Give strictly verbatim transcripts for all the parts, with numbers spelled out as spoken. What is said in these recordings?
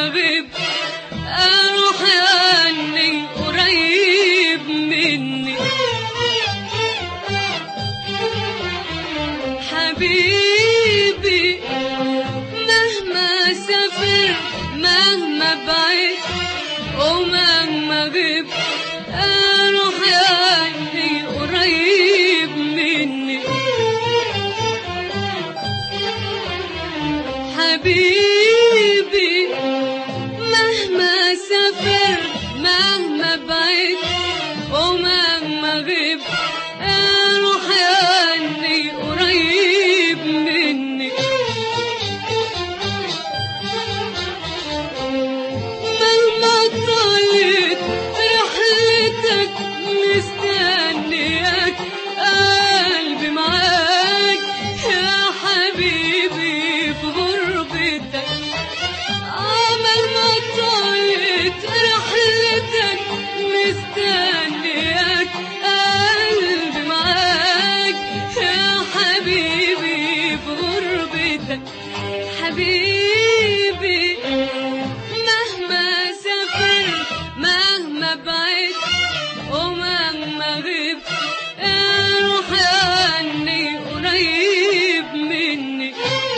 اغيب اروح عني قريب مني. حبيبي مهما سافر مهما بعيد ومهما غيب اروح عني قريب مني. حبيبي مهما سافر مهما بعيد ومهما غيب اروح عني قريب مني. مهما طالت رحلتك مستنياك قلبي معاك يا حبيبي في غربتك. مهما طالت رحلتك مستنياك قلبي معاك يا حبيبي في غربتك. حبيبي مهما سافر مهما بعيد ومهما غيب اروح عني قريب مني.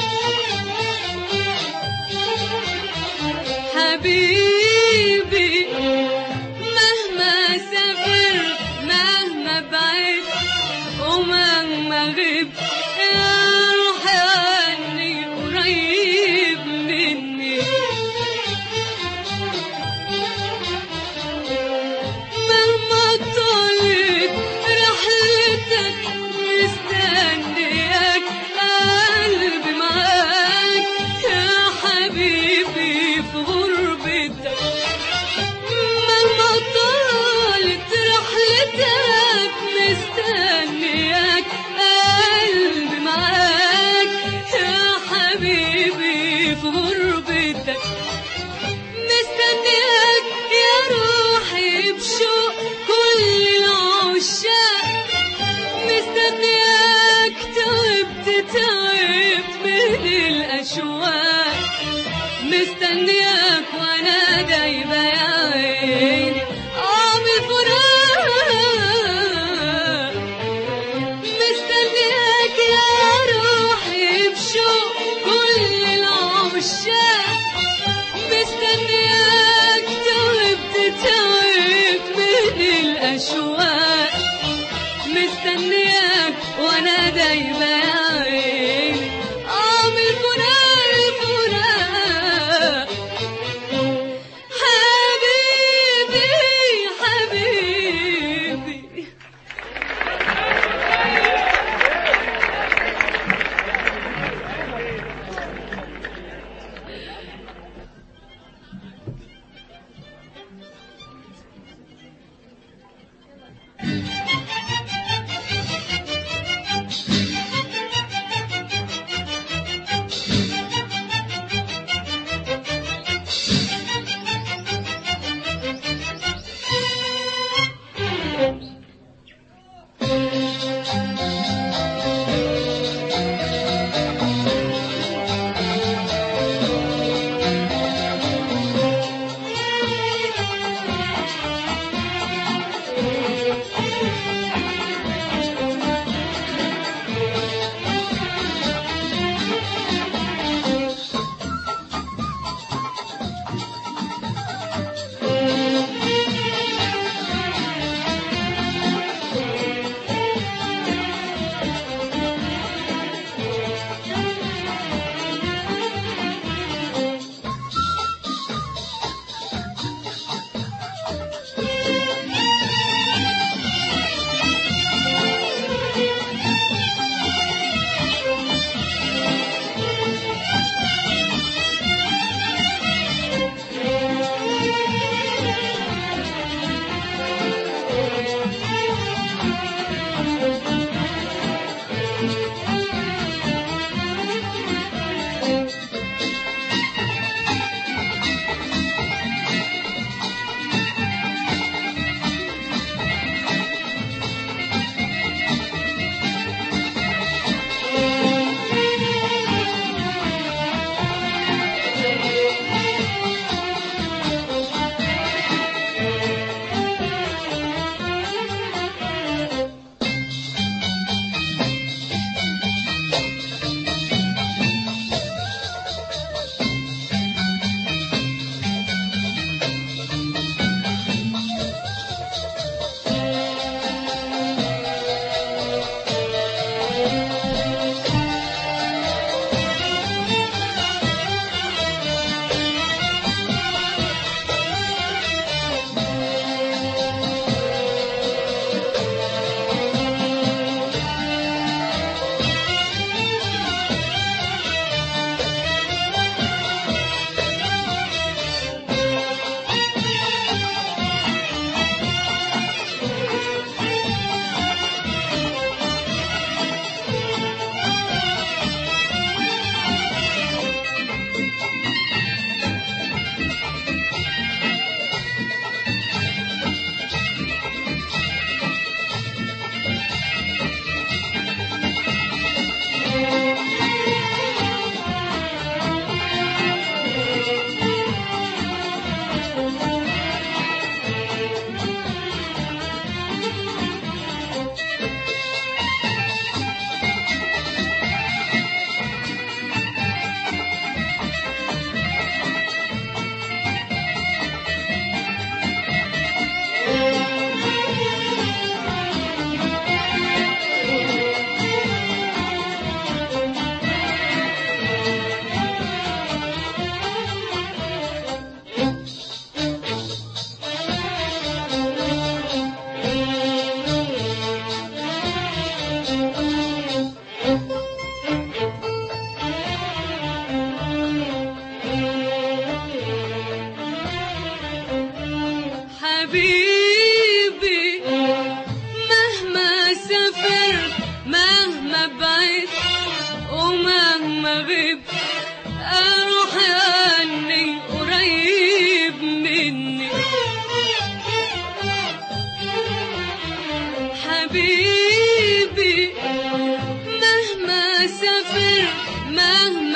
حبيبي مهما سافر مهما بعيد ومهما غيب اروح عني قريب مني. مهما طالت رحلتك مستنياك قلبي معاك يا حبيبي في غربتك. مهما طالت رحلتك مستنياك قلبي معاك يا حبيبي في غربتك. مستنياك يا روحي بشوق كل العشاق. مستنياك تعبت تعبت من الأشواق. مستنياك وانا دايبة يا عيني اه من الفراق. مستنياك يا روحي بشوق كل العشاق. مستنياك تعبت تعبت من الأشواق. مستنياك وانا دايبة يا عيني اه من الفراق الفراق. حبيبي حبيبي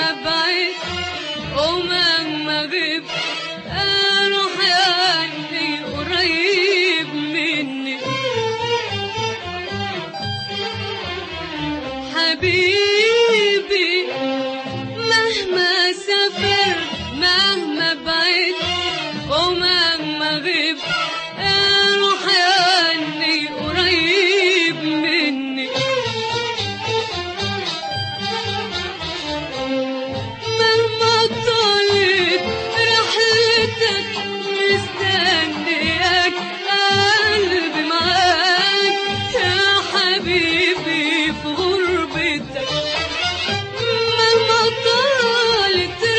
ابعد ومهما غيب اروح قلبي قريب مني حبيبي